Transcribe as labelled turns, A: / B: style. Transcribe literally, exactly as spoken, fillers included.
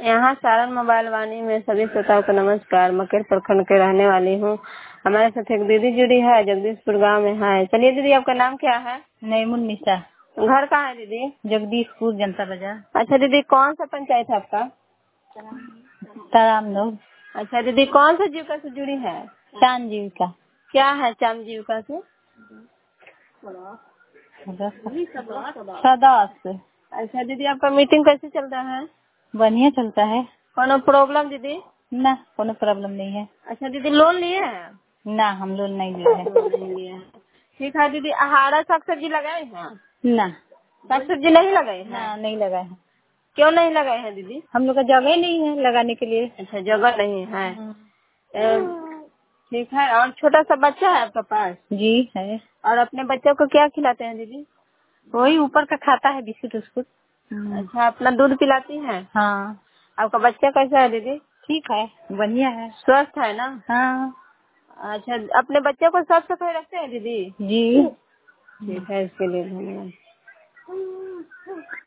A: यहाँ सारण मोबाइल वाणी में सभी श्रोताओं को नमस्कार। मकेर प्रखंड के रहने वाली हूँ। हमारे साथ एक दीदी जुड़ी है, जगदीशपुर गांव में है। चलिए दीदी, आपका नाम क्या है?
B: नईमुन्निसा।
A: घर कहाँ है दीदी?
B: जगदीशपुर जनता बाजार।
A: अच्छा दीदी, कौन सा पंचायत है आपका?
B: ताराम लोग।
A: अच्छा दीदी, कौन सा जीविका से जुड़ी है?
B: चांद जीविका।
A: क्या है चांद जीविका से?
B: सदस्य।
A: अच्छा दीदी, आपका मीटिंग कैसे चल रहा है?
B: बढ़िया चलता है।
A: कोनो प्रॉब्लम दीदी?
B: ना, कोनो प्रॉब्लम नहीं है।
A: अच्छा दीदी, लोन लिए हैं?
B: ना, हम लोन नहीं लिए हैं।
A: नहीं लिए हैं। ठीक है दीदी, हरा साग सब्जी लगाए हैं?
B: ना,
A: साग सब्जी नहीं लगाए हैं?
B: ना नहीं लगाए हैं।
A: क्यों नहीं लगाए हैं दीदी?
B: हम लोग का जगह ही नहीं है लगाने के लिए।
A: अच्छा, जगह नहीं है। अ, ठीक है। और छोटा सा बच्चा है आपका पास?
B: जी है।
A: और अपने बच्चों को क्या खिलाते हैं दीदी?
B: वही ऊपर का खाता है, बिस्कुट उस्कुट।
A: अच्छा, अपना दूध पिलाती हैं?
B: हाँ।
A: आपका बच्चा कैसा है दीदी?
B: ठीक है, बढ़िया है।
A: स्वस्थ है ना?
B: हाँ।
A: अच्छा, अपने बच्चों को साफ सफाई रखते हैं दीदी?
B: जी।
A: ठीक है, इसके लिए धन्यवाद।